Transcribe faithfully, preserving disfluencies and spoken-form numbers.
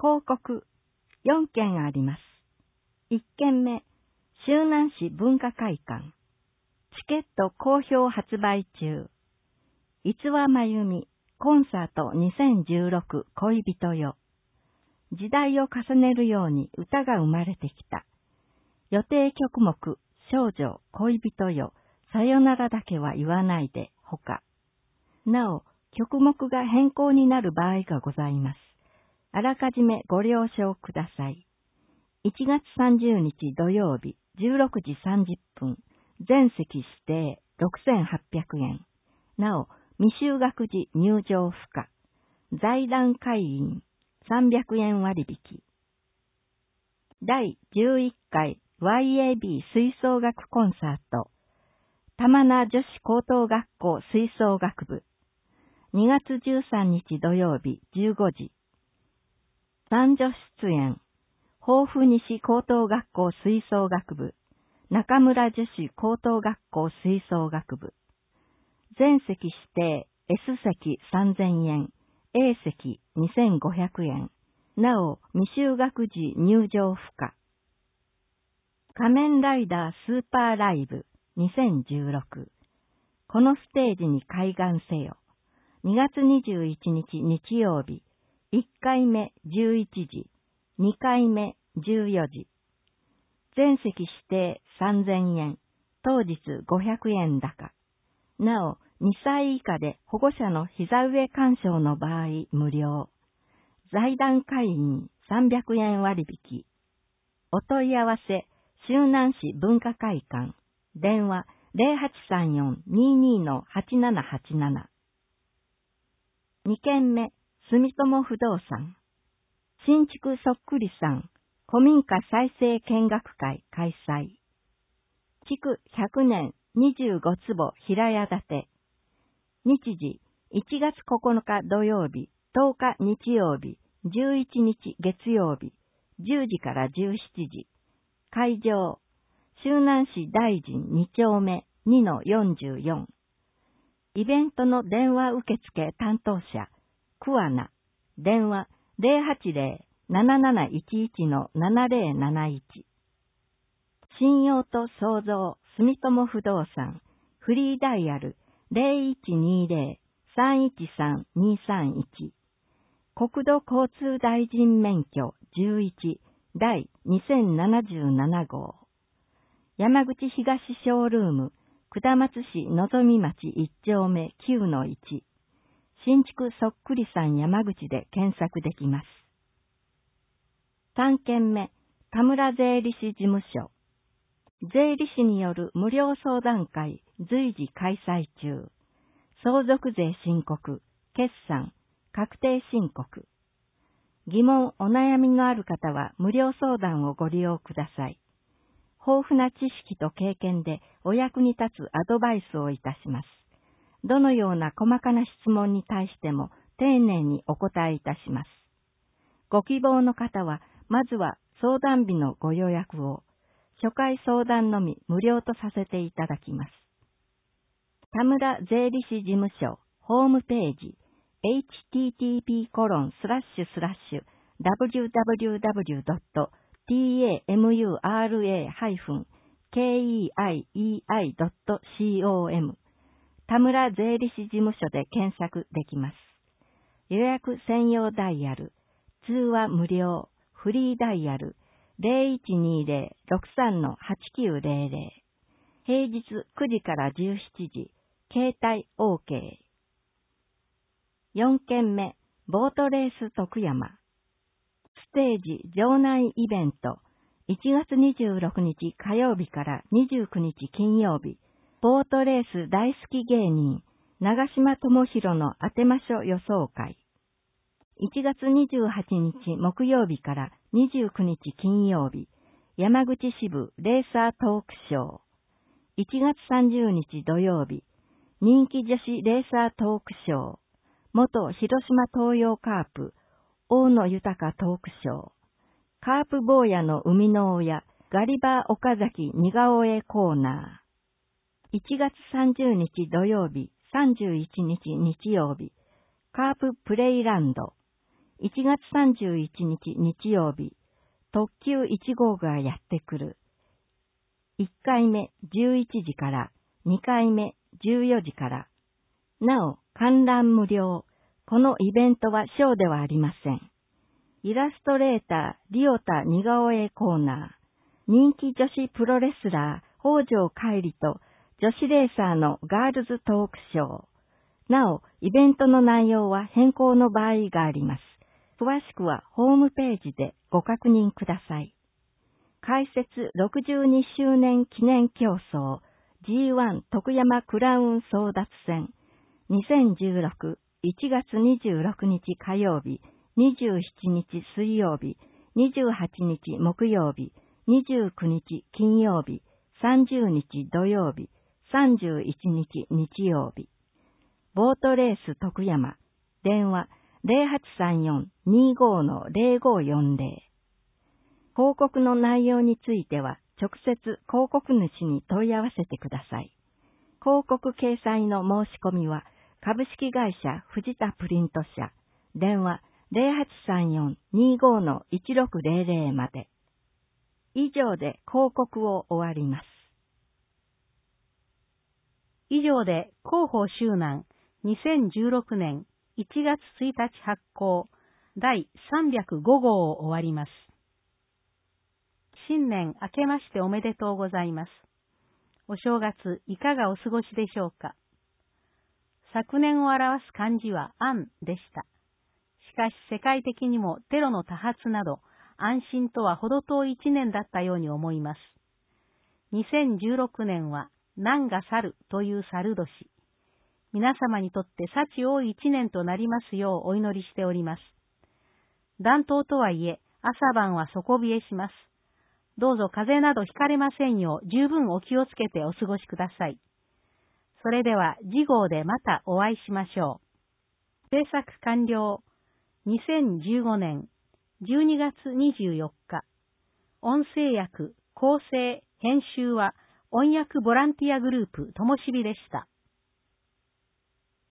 広告よんけんあります。いっけんめ、周南市文化会館。チケット好評発売中。いつわまゆみコンサートにせんじゅうろく恋人よ。時代を重ねるように歌が生まれてきた。予定曲目、少女、恋人よ、さよならだけは言わないで、ほか。なお、曲目が変更になる場合がございます。あらかじめご了承ください。いちがつさんじゅうにち土曜日、じゅうろくじさんじゅっぷん、全席指定ろくせんはっぴゃくえん。なお、未就学時入場不可。財団会員さんびゃくえん割引。だいじゅういっかい ワイエービー 吹奏楽コンサート。玉名女子高等学校吹奏楽部。にがつじゅうさんにち土曜日じゅうごじ。男女出演。豊富西高等学校吹奏楽部。中村女子高等学校吹奏楽部。全席指定 S 席さんぜんえん、A 席にせんごひゃくえん。なお、未就学時入場不可。仮面ライダースーパーライブにせんじゅうろく。このステージに開眼せよ。にがつにじゅういちにち日曜日。いっかいめじゅういちじ、にかいめじゅうよじ。全席指定さんぜんえん、当日ごひゃくえん高。なお、にさい以下で保護者の膝上鑑賞の場合無料。財団会員さんびゃくえん割引。お問い合わせ、周南市文化会館。電話 ゼロはちさんよん にーにー はちななはちなな。にけんめ、住友不動産。新築そっくりさん、古民家再生見学会開催。築ひゃくねんにじゅうごつぼ平屋建て。日時、いちがつここのか土曜日、とおか日曜日、じゅういちにち月曜日、じゅうじからじゅうしちじ。会場、周南市大臣にちょうめ にのよんじゅうよん。イベントの電話受付担当者、桑名、電話ゼロはちゼロ なななないちいち のななゼロなないち。信用と創造住友不動産、フリーダイヤルゼロいちにゼロ さんいちさん にさんいち。国土交通大臣免許じゅういちだいにせんななじゅうななごう。山口東ショールーム、下松市のぞみ町いっちょうめ きゅうのいち。新築そっくりさん山口で検索できます。さんけんめ、田村税理士事務所。税理士による無料相談会随時開催中。相続税申告、決算、確定申告。疑問、お悩みのある方は無料相談をご利用ください。豊富な知識と経験でお役に立つアドバイスをいたします。どのような細かな質問に対しても丁寧にお答えいたします。ご希望の方は、まずは相談日のご予約を、初回相談のみ無料とさせていただきます。田村税理士事務所ホームページ エイチティーティーピーコロンスラッシュスラッシュダブリューダブリューダブリュードットタムラハイフンケーイーアイイーアイドットコム 田村税理士事務所で検索できます。予約専用ダイヤル、通話無料、フリーダイヤルゼロいちにゼロ ろくさんのはちきゅうゼロゼロ。平日くじからじゅうしちじ、携帯 OK。よんけんめ、ボートレース徳山。ステージ場内イベント、いちがつにじゅうろくにち火曜日からにじゅうくにち金曜日、ボートレース大好き芸人、長島智博の当てましょ予想会。いちがつにじゅうはちにち木曜日からにじゅうくにち金曜日、山口支部レーサートークショー。いちがつさんじゅうにち土曜日、人気女子レーサートークショー。元広島東洋カープ、大野豊トークショー。カープ坊やの生みの親、ガリバー岡崎似顔絵コーナー。いちがつさんじゅうにち土曜日、さんじゅういちにち日曜日、カーププレイランド。 いちがつさんじゅういちにち日曜日、特急いち号がやってくる。いっかいめじゅういちじから、にかいめじゅうよじから。なお、観覧無料。このイベントはショーではありません。イラストレーター、リオタ似顔絵コーナー。人気女子プロレスラー、北条海里と女子レーサーのガールズトークショー。なお、イベントの内容は変更の場合があります。詳しくはホームページでご確認ください。開設ろくじゅうにしゅうねん記念競争 ジーワン 徳山クラウン争奪戦にせんじゅうろく いちがつにじゅうろくにち火曜日、にじゅうしちにち水曜日、にじゅうはちにち木曜日、にじゅうくにち金曜日、さんじゅうにち土曜日、さんじゅういちにち日曜日。ボートレース徳山。電話 ゼロはちさんよん にーごー の ゼロごよんゼロ。広告の内容については直接広告主に問い合わせてください。広告掲載の申し込みは株式会社藤田プリント社。電話 ゼロはちさんよん にーごー の いちろくゼロゼロ まで。以上で広告を終わります。 以上で広報周南にせんじゅうろくねんいちがつついたち発行だいさんびゃくごごうを終わります。新年明けましておめでとうございます。お正月いかがお過ごしでしょうか。昨年を表す漢字は安でした。しかし世界的にもテロの多発など安心とは程遠い一年だったように思います。にせんじゅうろくねんは難が去るという去年。皆様にとって幸多い一年となりますようお祈りしております。暖冬とはいえ朝晩は底冷えします。どうぞ風邪などひかれませんよう十分お気をつけてお過ごしください。それでは次号でまたお会いしましょう。制作完了。にせんじゅうごねんじゅうにがつにじゅうよっか。音声訳、構成、編集は音訳ボランティアグループともしびでした。